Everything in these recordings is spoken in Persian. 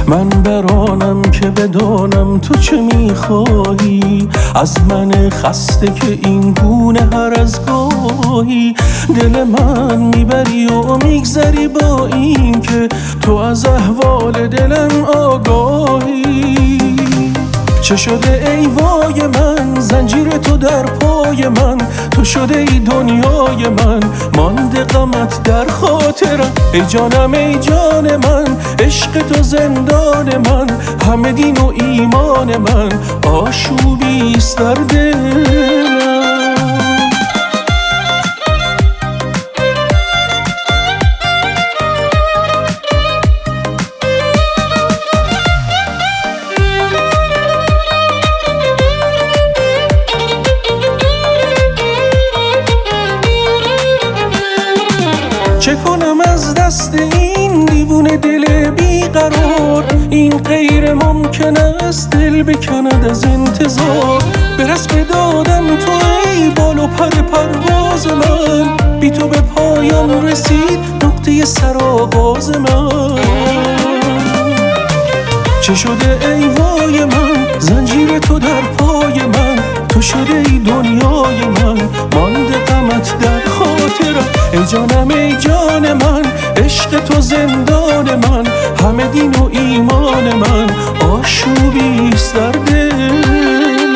من برانم که بدانم تو چه میخواهی از من خسته که این گونه هر از گاهی دل من میبری و میگذری با این که تو از احوال دلم آگاهی. چه شده ای وای من، زنجیر تو در پای من، تو شده ای دنیای من، مانده غمت در خاطرم. ای جانم ای جان من، عشق تو زندان من، همه دین و ایمان من، آشوبیست در دلم. چه کنم از دست این دیوونه دل بیقرار، این غیر ممکن است دل بکند از انتظار. برس به دادم تو ای بال و پر پرواز من، بی تو به پایان رسید نقطه سرآغاز من. چه شده ای وای من، زنجیر تو در پای من، تو شده ای دنیای من، مانده غمت در خاطرم. ای جانم ای جان من، عشق تو زندان من، همه دین و ایمان من، آشوبیست در دلم.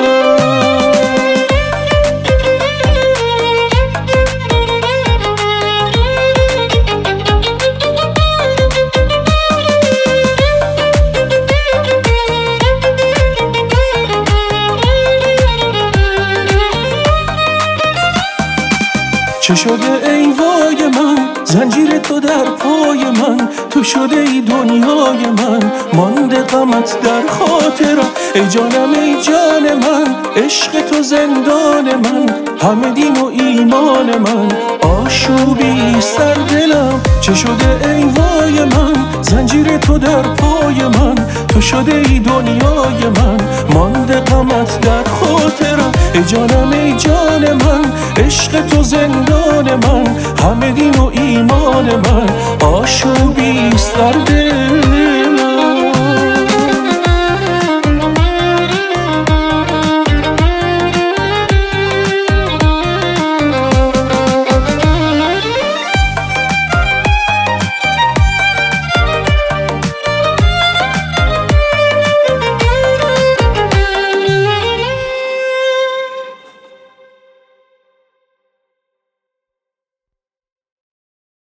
چه شده ای وای من، زنجیر تو در پای من، تو شده ای دنیای من، مانده غمت در خاطرم. ای جانم ای جان من، عشق تو زندان من، همه دین و ایمان من، آشوبیست در دلم. چه شده ای وای من، زنجیر تو در پای من، تو شده ای دنیای من، مانده غمت در خاطرم. ای جانم ای جان من، عشق تو زندان من، همه دین و ایمان من، آشوبیست در دلم.